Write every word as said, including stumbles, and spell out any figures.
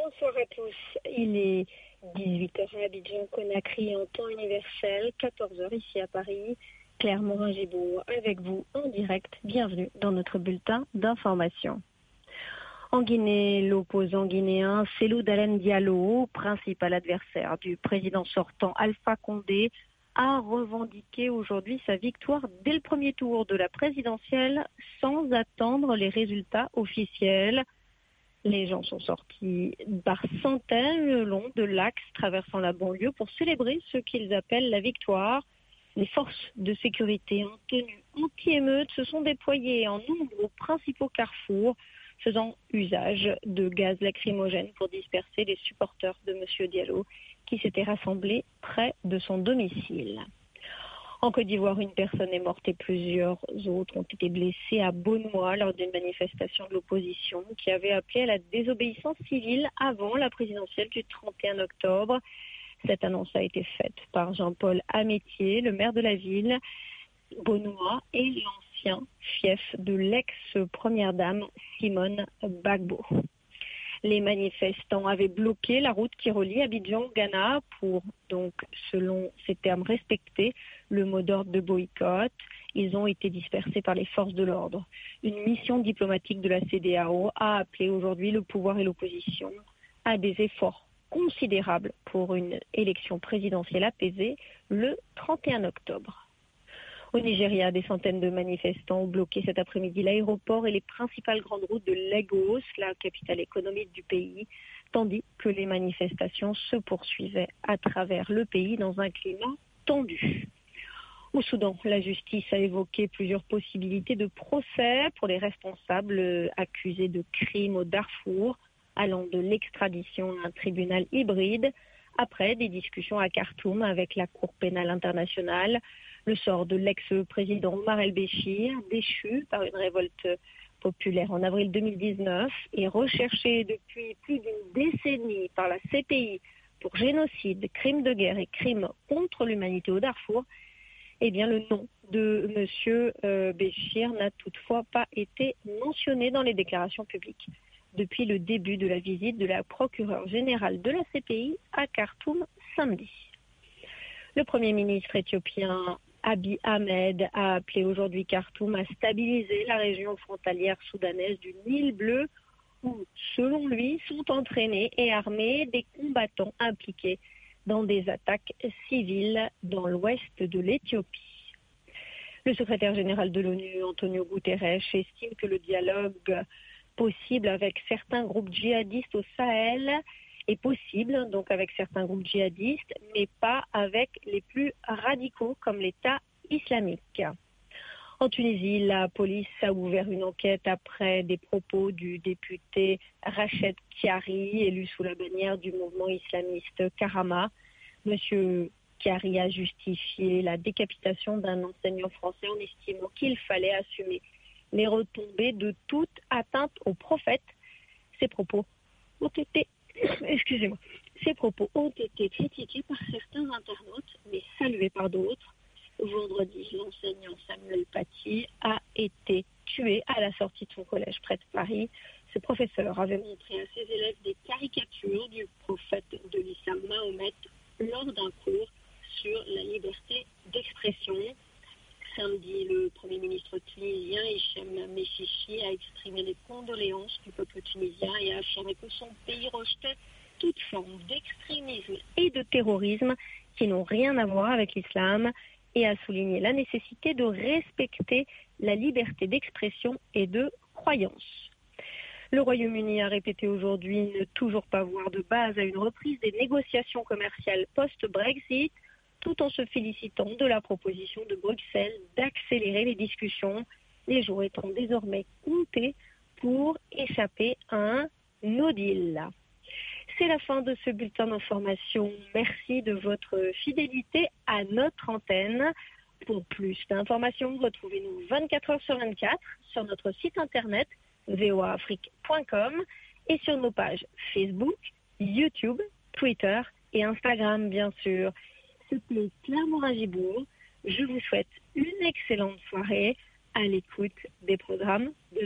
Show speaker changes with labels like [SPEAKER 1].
[SPEAKER 1] Bonsoir à tous. Il est dix-huit heures à Abidjan, Conakry en temps universel, quatorze heures ici à Paris. Claire Morin-Gibourg avec vous en direct. Bienvenue dans notre bulletin d'information. En Guinée, l'opposant guinéen Cellou Dalein Diallo, principal adversaire du président sortant Alpha Condé, a revendiqué aujourd'hui sa victoire dès le premier tour de la présidentielle sans attendre les résultats officiels. Les gens sont sortis par centaines le long de l'axe traversant la banlieue pour célébrer ce qu'ils appellent la victoire. Les forces de sécurité en tenue anti-émeute se sont déployées en nombre aux principaux carrefours, faisant usage de gaz lacrymogène pour disperser les supporters de M. Diallo qui s'étaient rassemblés près de son domicile. En Côte d'Ivoire, une personne est morte et plusieurs autres ont été blessés à Beaunois lors d'une manifestation de l'opposition qui avait appelé à la désobéissance civile avant la présidentielle du trente et un octobre. Cette annonce a été faite par Jean-Paul Amétier, le maire de la ville. Beaunois et l'ancien fief de l'ex-première dame Simone Gbagbo. Les manifestants avaient bloqué la route qui relie Abidjan au Ghana pour, donc, selon ces termes, respecter le mot d'ordre de boycott. Ils ont été dispersés par les forces de l'ordre. Une mission diplomatique de la C E D E A O a appelé aujourd'hui le pouvoir et l'opposition à des efforts considérables pour une élection présidentielle apaisée le trente et un octobre. Au Nigeria, des centaines de manifestants ont bloqué cet après-midi l'aéroport et les principales grandes routes de Lagos, la capitale économique du pays, tandis que les manifestations se poursuivaient à travers le pays dans un climat tendu. Au Soudan, la justice a évoqué plusieurs possibilités de procès pour les responsables accusés de crimes au Darfour, allant de l'extradition à un tribunal hybride, après des discussions à Khartoum avec la Cour pénale internationale. Le sort de l'ex-président Omar el-Béchir, déchu par une révolte populaire en avril deux mille dix-neuf et recherché depuis plus d'une décennie par la C P I pour génocide, crimes de guerre et crimes contre l'humanité au Darfour, eh bien le nom de M. Euh, Béchir n'a toutefois pas été mentionné dans les déclarations publiques depuis le début de la visite de la procureure générale de la C P I à Khartoum samedi. Le Premier ministre éthiopien Abiy Ahmed a appelé aujourd'hui Khartoum à stabiliser la région frontalière soudanaise du Nil bleu où, selon lui, sont entraînés et armés des combattants impliqués dans des attaques civiles dans l'ouest de l'Éthiopie. Le secrétaire général de l'ONU, Antonio Guterres, estime que le dialogue possible avec certains groupes djihadistes au Sahel est possible, donc avec certains groupes djihadistes, mais pas avec les plus radicaux comme l'État islamique. En Tunisie, la police a ouvert une enquête après des propos du député Rached Chiari, élu sous la bannière du mouvement islamiste Karama. Monsieur Chiari a justifié la décapitation d'un enseignant français en estimant qu'il fallait assumer les retombées de toute atteinte au prophète. Ces propos ont été Excusez-moi. Ces propos ont été critiqués par certains internautes, mais salués par d'autres. Vendredi, l'enseignant Samuel Paty a été tué à la sortie de son collège près de Paris. Ce professeur avait montré à ses élèves des caricatures du prophète de l'islam Mahomet lors d'un cours sur la liberté d'expression. Samedi, le Premier ministre tunisien Hichem Mechichi a exprimé les condoléances du peuple tunisien et a affirmé que son pays rejetait toute forme d'extrémisme et de terrorisme qui n'ont rien à voir avec l'islam et a souligné la nécessité de respecter la liberté d'expression et de croyance. Le Royaume-Uni a répété aujourd'hui ne toujours pas voir de base à une reprise des négociations commerciales post-Brexit, tout en se félicitant de la proposition de Bruxelles d'accélérer les discussions, les jours étant désormais comptés pour échapper à un no deal. C'est la fin de ce bulletin d'information. Merci de votre fidélité à notre antenne. Pour plus d'informations, retrouvez-nous vingt-quatre heures sur vingt-quatre sur notre site internet v o a afrique point com et sur nos pages Facebook, YouTube, Twitter et Instagram, bien sûr. C'était Claire Morin-Gibourg. Je vous souhaite une excellente soirée à l'écoute des programmes de